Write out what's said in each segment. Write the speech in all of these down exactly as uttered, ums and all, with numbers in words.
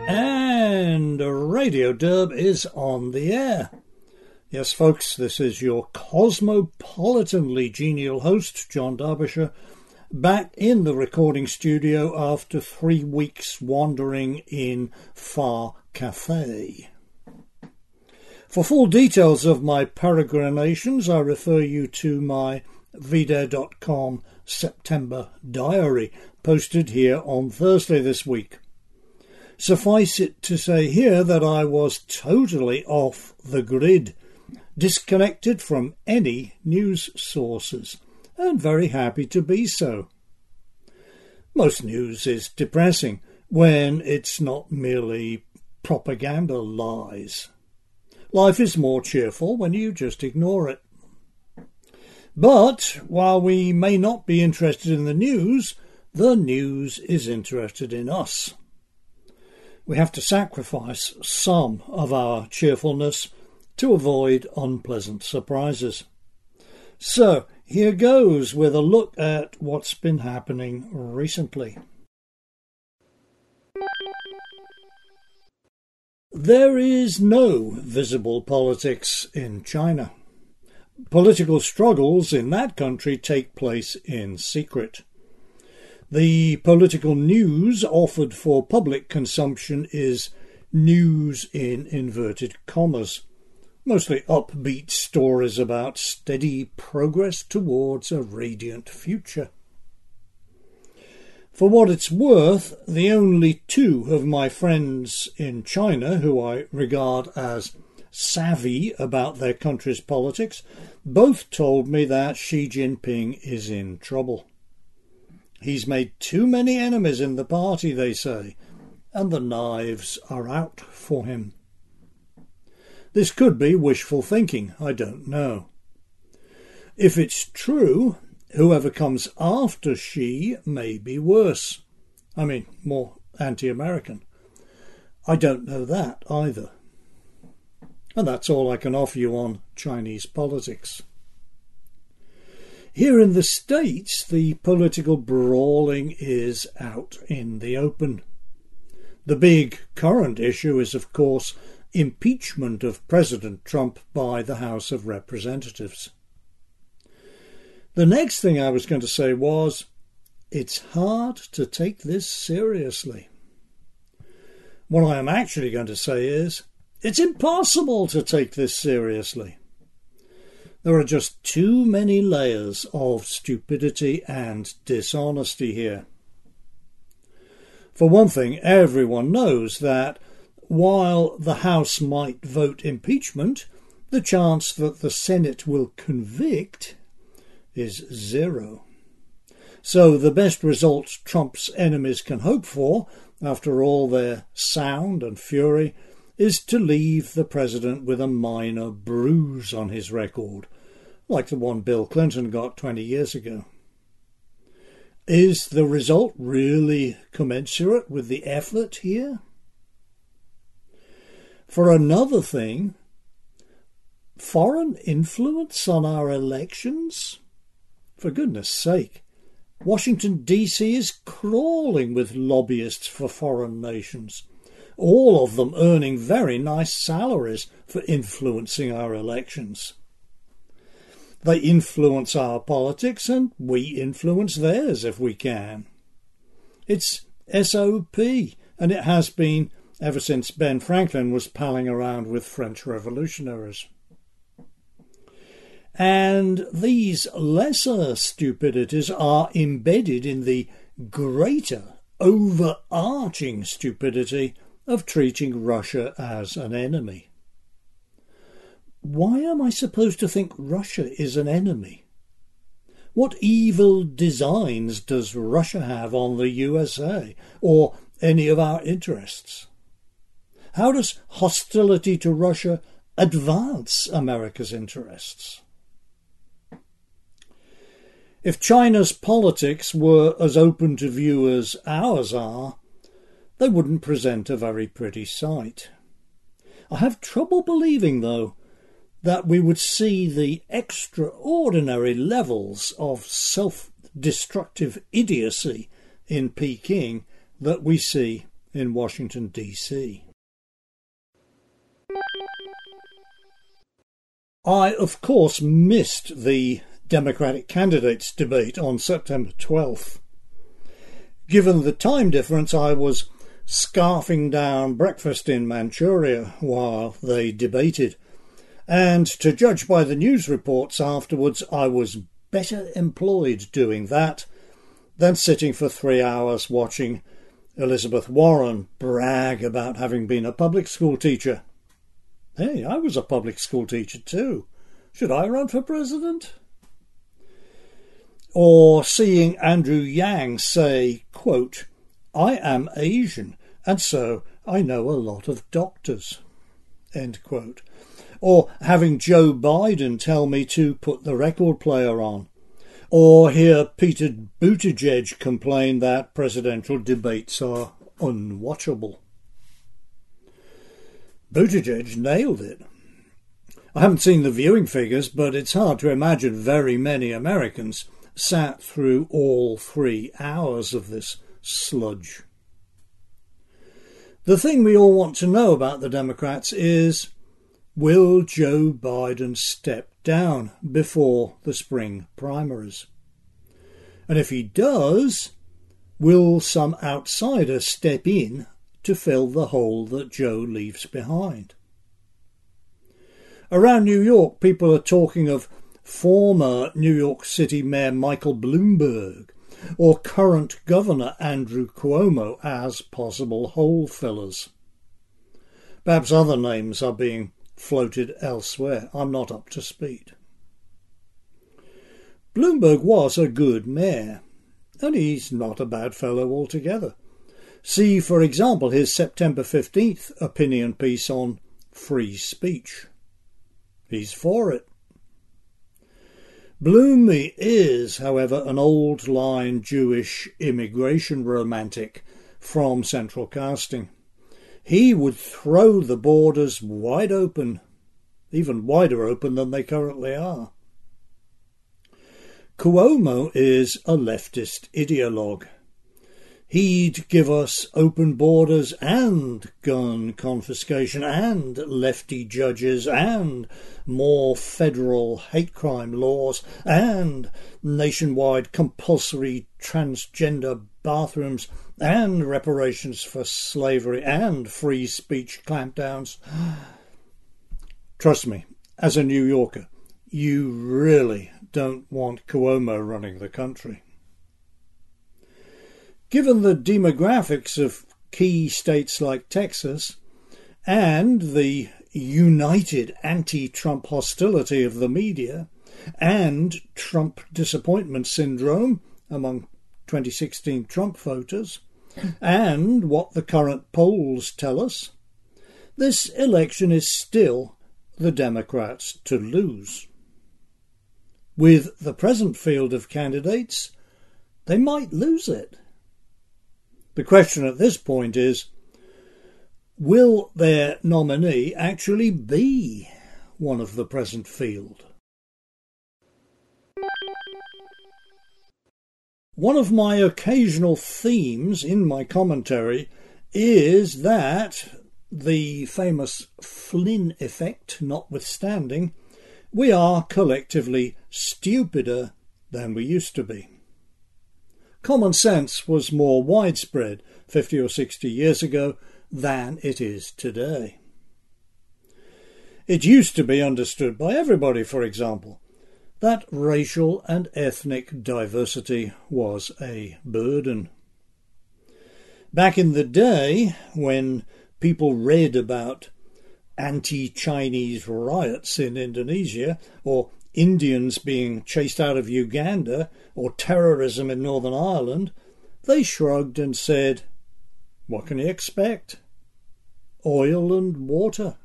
And Radio Derb is on the air. Yes, folks, this is your cosmopolitanly genial host, John Derbyshire, back in the recording studio after three weeks wandering in Far Cathay. For full details of my peregrinations, I refer you to my V dare dot com September diary, posted here on Thursday this week. Suffice it to say here that I was totally off the grid, disconnected from any news sources, and very happy to be so. Most news is depressing when it's not merely propaganda lies. Life is more cheerful when you just ignore it. But while we may not be interested in the news, the news is interested in us. We have to sacrifice some of our cheerfulness to avoid unpleasant surprises. So here goes with a look at what's been happening recently. There is no visible politics in China. Political struggles in that country take place in secret. The political news offered for public consumption is news in inverted commas, mostly upbeat stories about steady progress towards a radiant future. For what it's worth, the only two of my friends in China who I regard as savvy about their country's politics both told me that Xi Jinping is in trouble. He's made too many enemies in the party, they say, and the knives are out for him. This could be wishful thinking, I don't know. If it's true, whoever comes after Xi may be worse. I mean, more anti-American. I don't know that either. And that's all I can offer you on Chinese politics. Here in the States, the political brawling is out in the open. The big current issue is, of course, impeachment of President Trump by the House of Representatives. The next thing I was going to say was, it's hard to take this seriously. What I am actually going to say is, it's impossible to take this seriously. There are just too many layers of stupidity and dishonesty here. For one thing, everyone knows that while the House might vote impeachment, the chance that the Senate will convict is zero. So the best result Trump's enemies can hope for, after all their sound and fury, is to leave the president with a minor bruise on his record, like the one Bill Clinton got twenty years ago. Is the result really commensurate with the effort here? For another thing, foreign influence on our elections? For goodness sake, Washington D C is crawling with lobbyists for foreign nations, all of them earning very nice salaries for influencing our elections. They influence our politics and we influence theirs if we can. It's S O P, and it has been ever since Ben Franklin was palling around with French revolutionaries. And these lesser stupidities are embedded in the greater, overarching stupidity of treating Russia as an enemy. Why am I supposed to think Russia is an enemy? What evil designs does Russia have on the U S A or any of our interests? How does hostility to Russia advance America's interests? If China's politics were as open to view as ours are, they wouldn't present a very pretty sight. I have trouble believing, though, that we would see the extraordinary levels of self-destructive idiocy in Peking that we see in Washington, D C. I, of course, missed the Democratic candidates debate on September twelfth. Given the time difference, I was scarfing down breakfast in Manchuria while they debated, and to judge by the news reports afterwards, I was better employed doing that than sitting for three hours watching Elizabeth Warren brag about having been a public school teacher. Hey, I was a public school teacher too. Should I run for president? Or seeing Andrew Yang say, quote, "I am Asian, and so I know a lot of doctors," end quote. Or having Joe Biden tell me to put the record player on. Or hear Peter Buttigieg complain that presidential debates are unwatchable. Buttigieg nailed it. I haven't seen the viewing figures, but it's hard to imagine very many Americans sat through all three hours of this sludge. The thing we all want to know about the Democrats is, will Joe Biden step down before the spring primaries? And if he does, will some outsider step in to fill the hole that Joe leaves behind? Around New York, people are talking of former New York City Mayor Michael Bloomberg or current Governor Andrew Cuomo as possible hole fillers. Perhaps other names are being floated elsewhere. I'm not up to speed. Bloomberg was a good mayor, and he's not a bad fellow altogether. See, for example, his September fifteenth opinion piece on free speech. He's for it. Bloomy is, however, an old-line Jewish immigration romantic from central casting. He would throw the borders wide open, even wider open than they currently are. Cuomo is a leftist ideologue. He'd give us open borders and gun confiscation and lefty judges and more federal hate crime laws and nationwide compulsory transgender bathrooms and reparations for slavery and free speech clampdowns. Trust me, as a New Yorker, you really don't want Cuomo running the country. Given the demographics of key states like Texas and the united anti-Trump hostility of the media and Trump disappointment syndrome among twenty sixteen Trump voters, and what the current polls tell us, this election is still the Democrats to lose. With the present field of candidates, they might lose it. The question at this point is, will their nominee actually be one of the present field? One of my occasional themes in my commentary is that, the famous Flynn effect notwithstanding, we are collectively stupider than we used to be. Common sense was more widespread fifty or sixty years ago than it is today. It used to be understood by everybody, for example, that racial and ethnic diversity was a burden. Back in the day, when people read about anti-Chinese riots in Indonesia, or Indians being chased out of Uganda, or terrorism in Northern Ireland, they shrugged and said, what can you expect? Oil and water.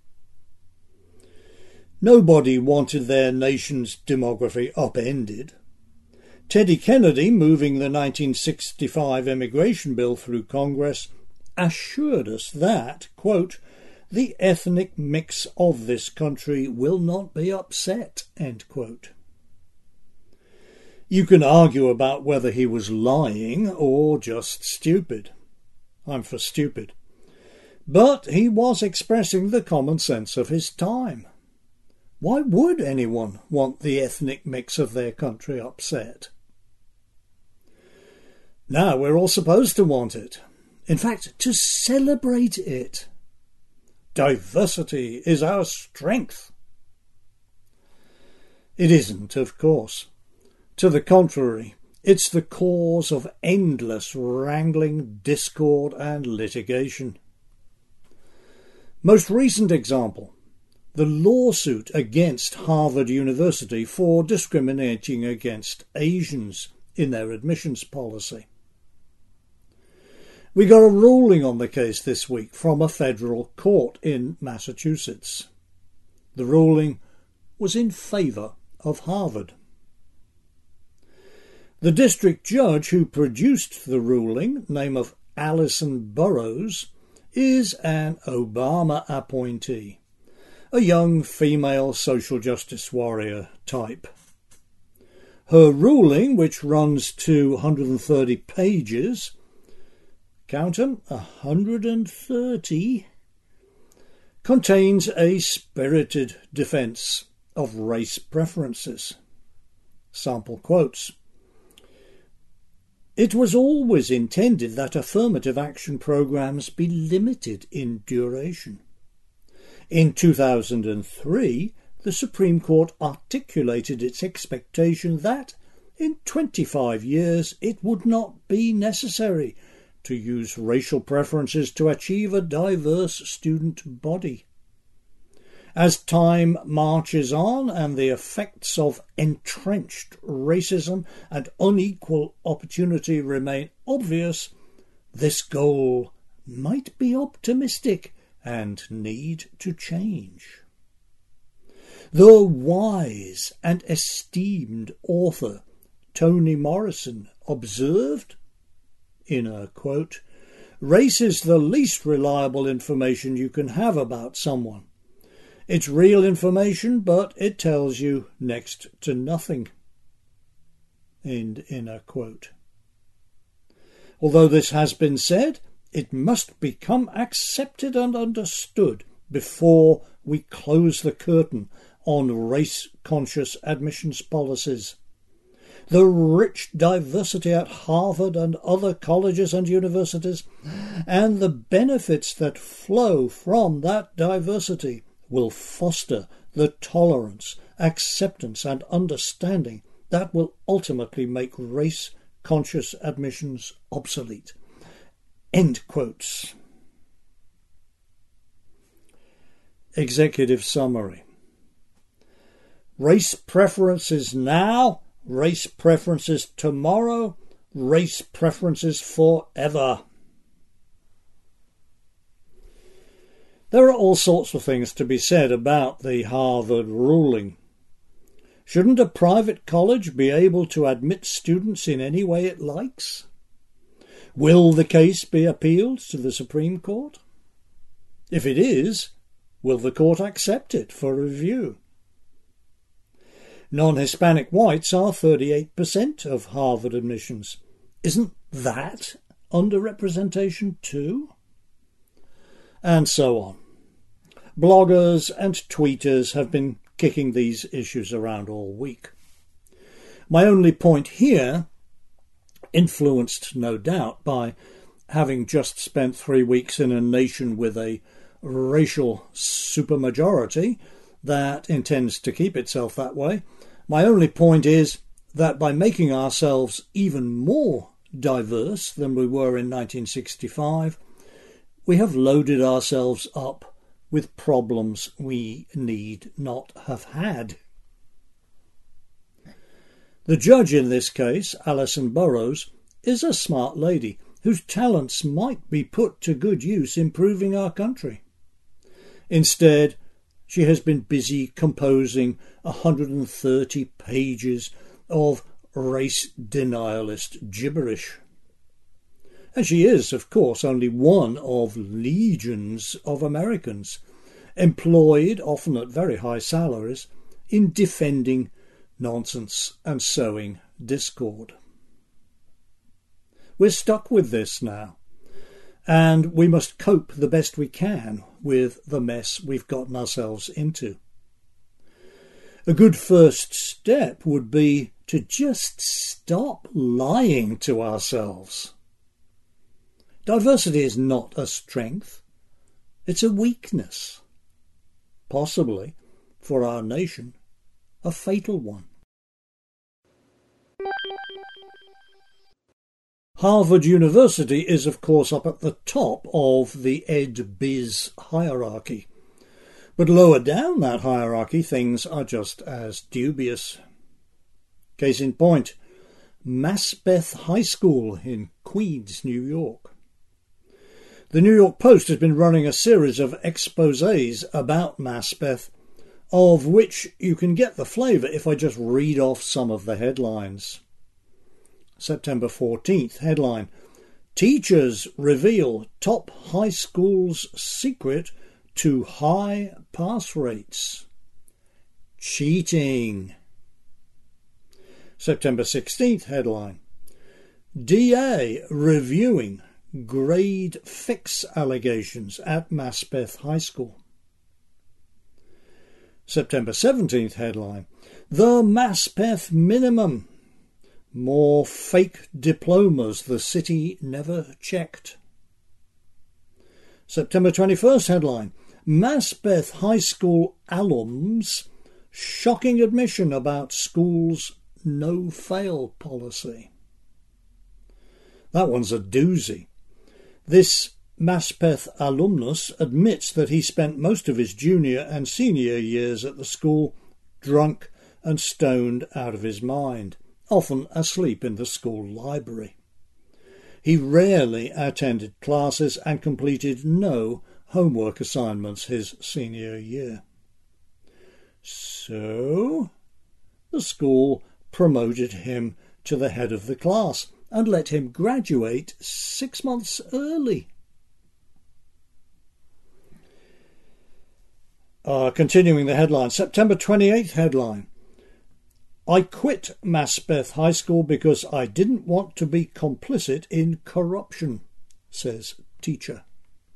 Nobody wanted their nation's demography upended. Teddy Kennedy, moving the nineteen sixty-five immigration bill through Congress, assured us that, quote, the ethnic mix of this country will not be upset, end quote. You can argue about whether he was lying or just stupid. I'm for stupid. But he was expressing the common sense of his time. Why would anyone want the ethnic mix of their country upset? Now we're all supposed to want it. In fact, to celebrate it. Diversity is our strength. It isn't, of course. To the contrary, it's the cause of endless wrangling, discord and litigation. Most recent example, the lawsuit against Harvard University for discriminating against Asians in their admissions policy. We got a ruling on the case this week from a federal court in Massachusetts. The ruling was in favour of Harvard. The district judge who produced the ruling, name of Allison Burroughs, is an Obama appointee, a young female social justice warrior type. Her ruling, which runs to one hundred thirty pages, count 'em, one hundred thirty, contains a spirited defence of race preferences. Sample quotes. It was always intended that affirmative action programs be limited in duration. In two thousand three, the Supreme Court articulated its expectation that in twenty-five years it would not be necessary to use racial preferences to achieve a diverse student body. As time marches on and the effects of entrenched racism and unequal opportunity remain obvious, this goal might be optimistic and need to change. The wise and esteemed author Toni Morrison observed, in a quote, "Race is the least reliable information you can have about someone. It's real information, but it tells you next to nothing." End in a quote. Although this has been said, it must become accepted and understood before we close the curtain on race-conscious admissions policies. The rich diversity at Harvard and other colleges and universities, and the benefits that flow from that diversity, will foster the tolerance, acceptance and understanding that will ultimately make race-conscious admissions obsolete. End quotes. Executive summary. Race preferences now, race preferences tomorrow, race preferences forever. There are all sorts of things to be said about the Harvard ruling. Shouldn't a private college be able to admit students in any way it likes? Will the case be appealed to the Supreme Court? If it is, will the court accept it for review? Non-Hispanic whites are thirty-eight percent of Harvard admissions. Isn't that underrepresentation too? And so on. Bloggers and tweeters have been kicking these issues around all week. My only point here, influenced no doubt by having just spent three weeks in a nation with a racial supermajority that intends to keep itself that way, my only point is that by making ourselves even more diverse than we were in nineteen sixty-five, we have loaded ourselves up with problems we need not have had. The judge in this case, Allison Burroughs, is a smart lady whose talents might be put to good use improving our country. Instead, she has been busy composing one hundred thirty pages of race denialist gibberish. And she is, of course, only one of legions of Americans, employed, often at very high salaries, in defending nonsense and sowing discord. We're stuck with this now, and we must cope the best we can with the mess we've gotten ourselves into. A good first step would be to just stop lying to ourselves. Diversity is not a strength, it's a weakness. Possibly, for our nation, a fatal one. Harvard University is, of course, up at the top of the ed-biz hierarchy. But lower down that hierarchy, things are just as dubious. Case in point, Maspeth High School in Queens, New York. The New York Post has been running a series of exposés about Maspeth, of which you can get the flavour if I just read off some of the headlines. September fourteenth, headline: Teachers reveal top high school's secret to high pass rates. Cheating. September sixteenth, headline: D A reviewing grade fix allegations at Maspeth High School. September seventeenth, headline: The Maspeth Minimum. More fake diplomas the city never checked. September twenty-first, headline: Maspeth High School alums shocking admission about school's no-fail policy. That one's a doozy. This Maspeth alumnus admits that he spent most of his junior and senior years at the school drunk and stoned out of his mind, often asleep in the school library. He rarely attended classes and completed no homework assignments his senior year. So, the school promoted him to the head of the class and let him graduate six months early. Uh, continuing the headline, September twenty-eighth, headline: I quit Maspeth High School because I didn't want to be complicit in corruption, says teacher.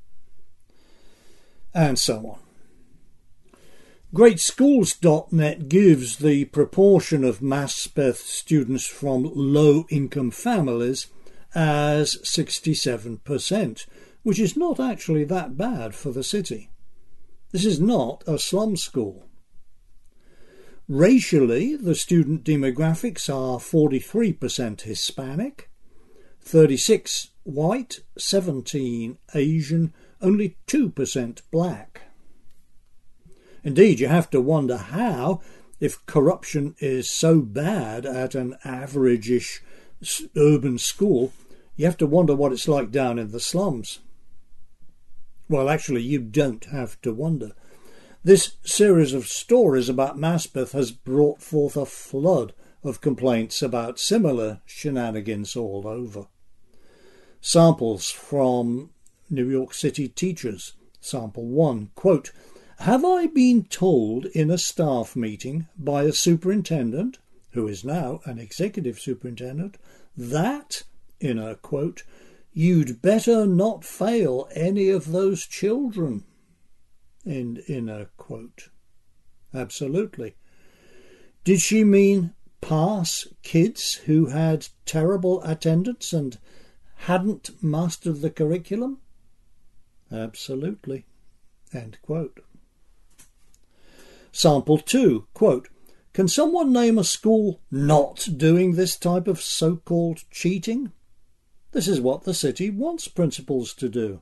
And so on. Great Schools dot net gives the proportion of Maspeth students from low-income families as sixty-seven percent, which is not actually that bad for the city. This is not a slum school. Racially, the student demographics are forty-three percent Hispanic, thirty-six white, seventeen Asian, only two percent black. Indeed, you have to wonder how, if corruption is so bad at an average-ish urban school, you have to wonder what it's like down in the slums. Well, actually, you don't have to wonder. This series of stories about Maspeth has brought forth a flood of complaints about similar shenanigans all over. Samples from New York City teachers. Sample one, quote, Have I been told in a staff meeting by a superintendent, who is now an executive superintendent, that, in a quote, you'd better not fail any of those children, end in a quote. Absolutely. Did she mean pass kids who had terrible attendance and hadn't mastered the curriculum? Absolutely. End quote. Sample two, quote, Can someone name a school not doing this type of so-called cheating? This is what the city wants principals to do.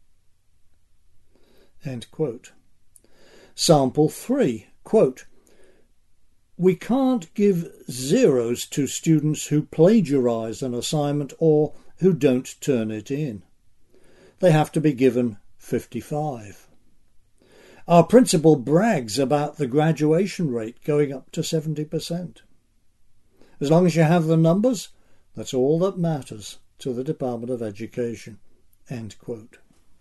End quote. Sample three, quote, We can't give zeros to students who plagiarise an assignment or who don't turn it in. They have to be given fifty-five. Our principal brags about the graduation rate going up to seventy percent. As long as you have the numbers, that's all that matters to the Department of Education. End quote.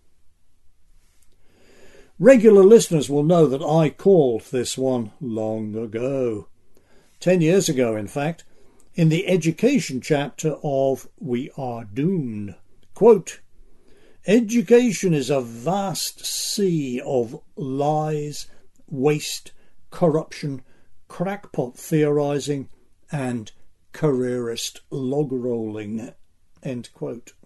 Regular listeners will know that I called this one long ago. Ten years ago, in fact, in the education chapter of We Are Doomed. Quote, Education is a vast sea of lies, waste, corruption, crackpot theorising and careerist log-rolling." End quote.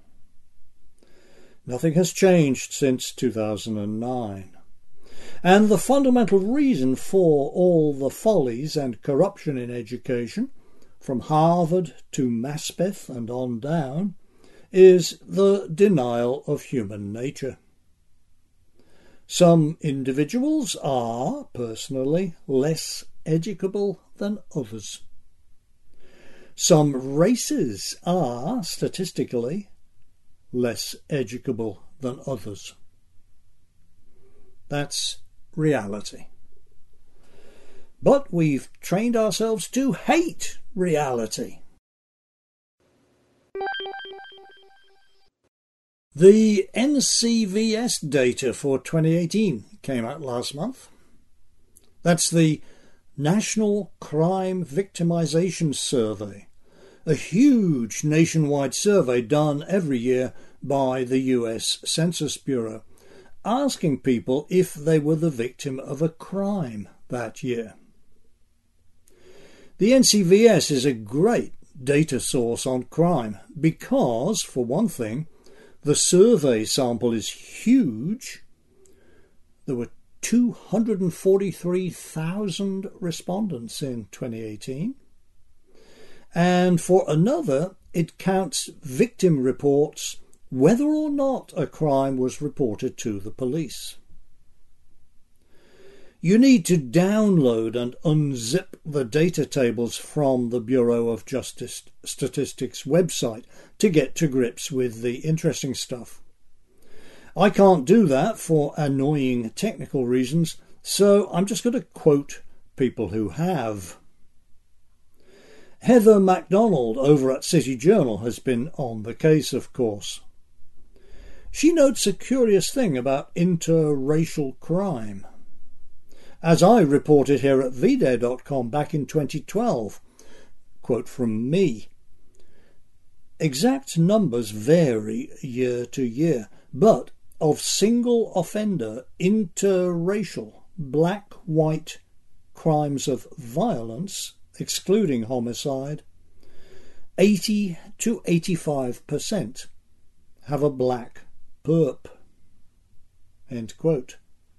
Nothing has changed since two thousand nine. And the fundamental reason for all the follies and corruption in education, from Harvard to Maspeth and on down, is the denial of human nature. Some individuals are, personally, less educable than others. Some races are, statistically, less educable than others. That's reality. But we've trained ourselves to hate reality. The N C V S data for twenty eighteen came out last month. That's the National Crime Victimization Survey, a huge nationwide survey done every year by the U S Census Bureau, asking people if they were the victim of a crime that year. The N C V S is a great data source on crime because, for one thing, the survey sample is huge. There were two hundred forty-three thousand respondents in twenty eighteen. And for another, it counts victim reports whether or not a crime was reported to the police. You need to download and unzip the data tables from the Bureau of Justice Statistics website to get to grips with the interesting stuff. I can't do that for annoying technical reasons, so I'm just going to quote people who have. Heather MacDonald over at City Journal has been on the case, of course. She notes a curious thing about interracial crime. As I reported here at V D A dot com back in twenty twelve, quote from me, exact numbers vary year to year, but of single offender interracial black-white crimes of violence, excluding homicide, eighty to eighty-five percent have a black perp. End quote.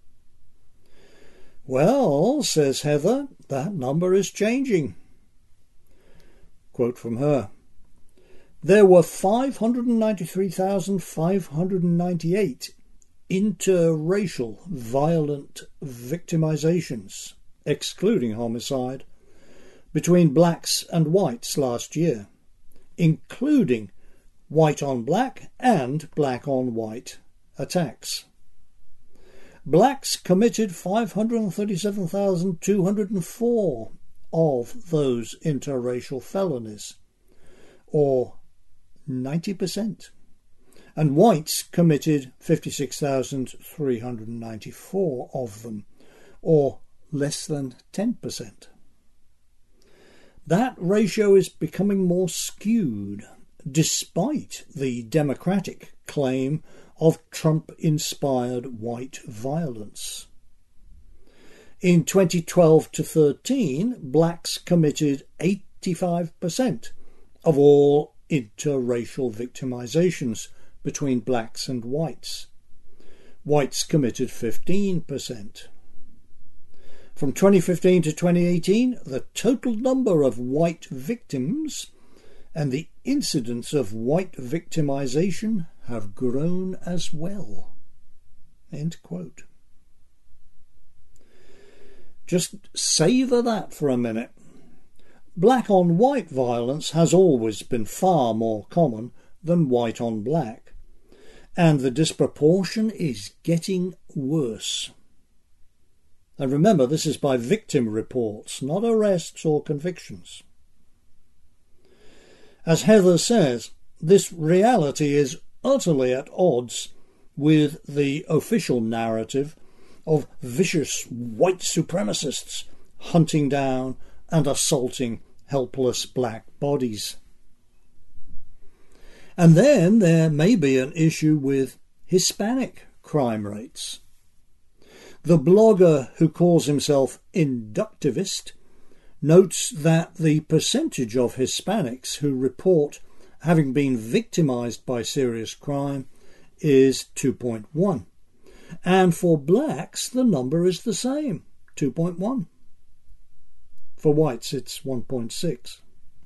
Well, says Heather, that number is changing. Quote from her. There were five hundred ninety-three thousand five hundred ninety-eight interracial violent victimizations, excluding homicide, between blacks and whites last year, including white on black and black on white attacks. Blacks committed five hundred thirty-seven thousand two hundred four of those interracial felonies, or ninety percent, and whites committed fifty-six thousand three hundred ninety-four of them, or less than ten percent. That ratio is becoming more skewed, despite the Democratic claim of Trump-inspired white violence. In twenty twelve to thirteen, blacks committed eighty-five percent of all interracial victimizations between blacks and whites. Whites committed fifteen percent. From twenty fifteen to twenty eighteen, the total number of white victims and the incidence of white victimization have grown as well. End quote. Just savour that for a minute. Black on white violence has always been far more common than white on black, and the disproportion is getting worse. And remember, this is by victim reports, not arrests or convictions. As Heather says, this reality is utterly at odds with the official narrative of vicious white supremacists hunting down and assaulting helpless black bodies. And then there may be an issue with Hispanic crime rates. The blogger who calls himself Inductivist notes that the percentage of Hispanics who report having been victimised by serious crime is two point one, and for blacks the number is the same, two point one. For whites it's one point six.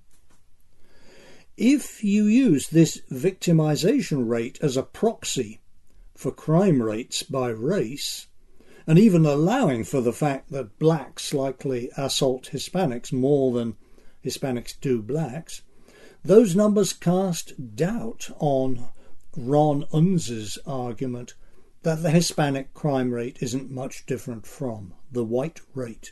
If you use this victimisation rate as a proxy for crime rates by race, and even allowing for the fact that blacks likely assault Hispanics more than Hispanics do blacks, those numbers cast doubt on Ron Unz's argument that the Hispanic crime rate isn't much different from the white rate.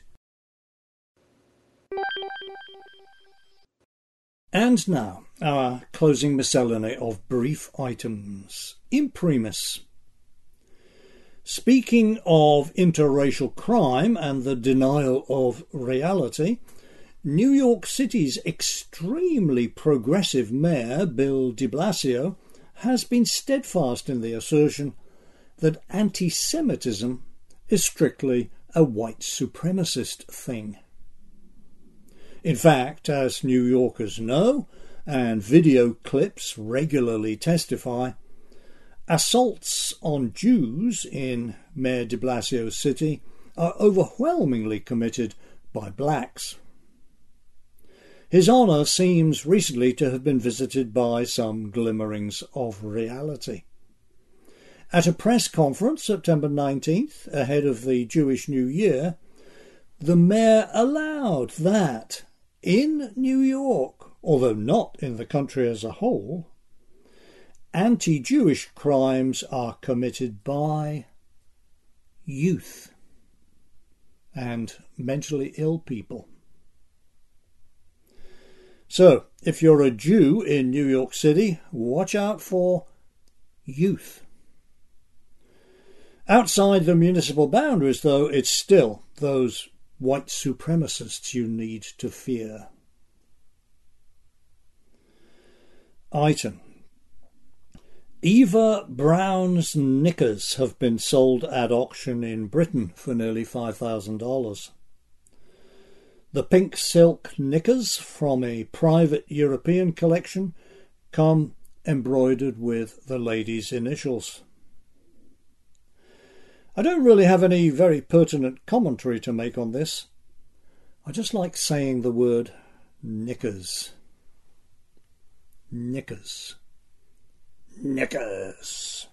And now, our closing miscellany of brief items. Imprimis. Speaking of interracial crime and the denial of reality, New York City's extremely progressive mayor, Bill de Blasio, has been steadfast in the assertion that anti-Semitism is strictly a white supremacist thing. In fact, as New Yorkers know, and video clips regularly testify, assaults on Jews in Mayor de Blasio's city are overwhelmingly committed by blacks. His Honour seems recently to have been visited by some glimmerings of reality. At a press conference September nineteenth, ahead of the Jewish New Year, the mayor allowed that in New York, although not in the country as a whole, anti-Jewish crimes are committed by youth and mentally ill people. So, if you're a Jew in New York City, watch out for youth. Outside the municipal boundaries, though, it's still those white supremacists you need to fear. Item. Eva Brown's knickers have been sold at auction in Britain for nearly five thousand dollars. The pink silk knickers from a private European collection come embroidered with the lady's initials. I don't really have any very pertinent commentary to make on this. I just like saying the word knickers. Knickers. Knickers.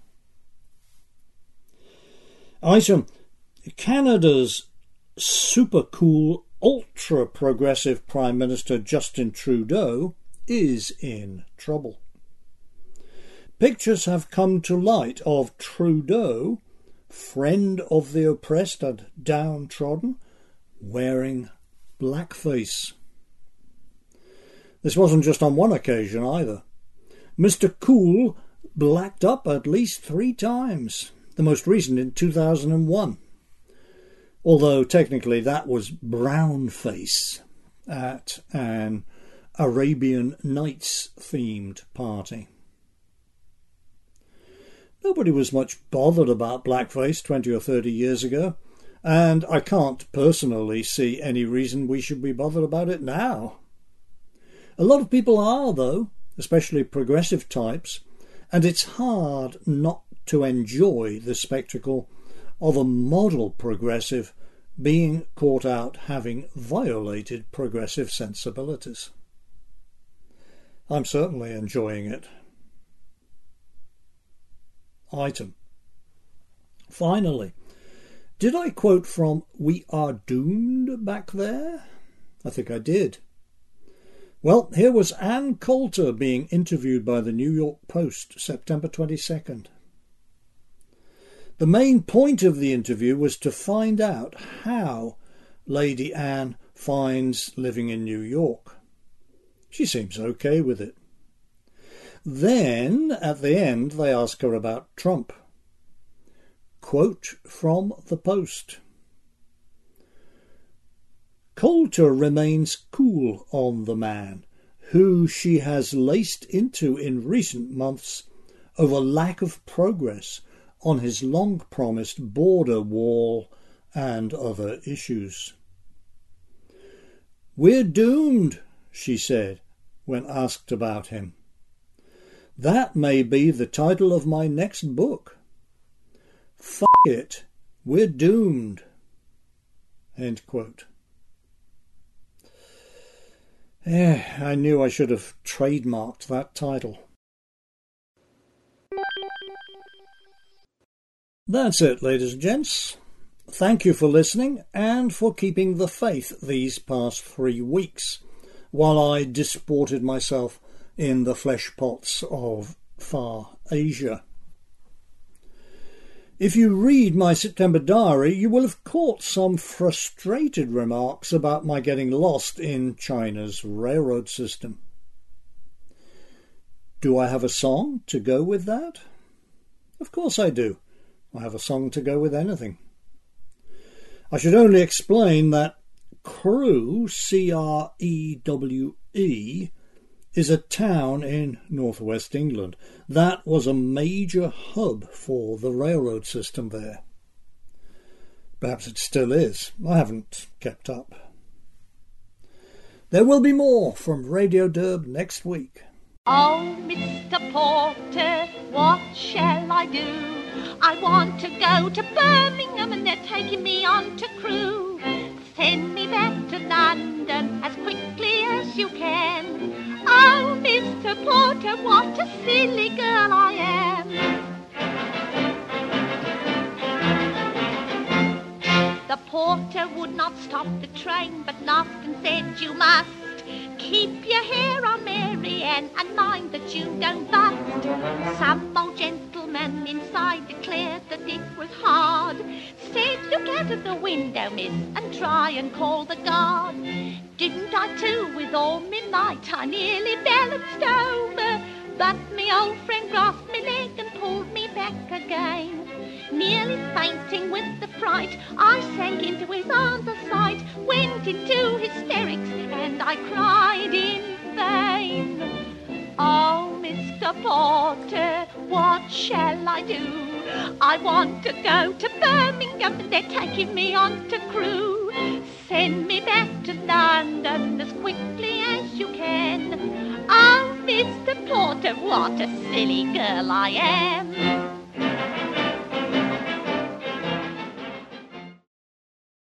Item. Canada's super cool, ultra progressive Prime Minister Justin Trudeau is in trouble. Pictures have come to light of Trudeau, friend of the oppressed and downtrodden, wearing blackface. This wasn't just on one occasion either. Mister Cool blacked up at least three times, the most recent in two thousand one. Although technically that was brownface at an Arabian Nights themed party. Nobody was much bothered about blackface twenty or thirty years ago, and I can't personally see any reason we should be bothered about it now. A lot of people are, though, especially progressive types, and it's hard not to enjoy the spectacle of a model progressive being caught out having violated progressive sensibilities. I'm certainly enjoying it. Item. Finally, did I quote from We Are Doomed back there? I think I did. Well, here was Ann Coulter being interviewed by the New York Post, September twenty-second. The main point of the interview was to find out how Lady Anne finds living in New York. She seems okay with it. Then, at the end, they ask her about Trump. Quote from the Post. Coulter remains cool on the man, who she has laced into in recent months over lack of progress on his long-promised border wall and other issues. "We're doomed," she said when asked about him. "That may be the title of my next book. F*** it, we're doomed." End quote. Eh, I knew I should have trademarked that title. That's it, ladies and gents. Thank you for listening and for keeping the faith these past three weeks while I disported myself in the flesh pots of far Asia. If you read my September diary, you will have caught some frustrated remarks about my getting lost in China's railroad system. Do I have a song to go with that? Of course I do. I have a song to go with anything. I should only explain that Crewe, C R E W E, is a town in northwest England. That was a major hub for the railroad system there. Perhaps it still is. I haven't kept up. There will be more from Radio Derb next week. Oh, Mister Porter, what shall I do? I want to go to Birmingham and they're taking me on to Crewe. Send me back to London as quickly as you can. Oh, Mister Porter, what a silly girl I am. The porter would not stop the train but laughed and said, "You must keep your hair on, Mary Ann, and mind that you don't bust." Some old gentleman inside declared that it was hard. Said, "Look out of the window, miss, and try and call the guard." Didn't I too, with all me might, I nearly balanced over, but me old friend grasped me leg and pulled me back again. Nearly fainting with the fright, I sank into his arms a sight, went into hysterics, and I cried in vain. Oh, Mister Porter, what shall I do? I want to go to Birmingham and they're taking me on to Crewe. Send me back to London as quickly as you can. Oh, Mister Porter, what a silly girl I am.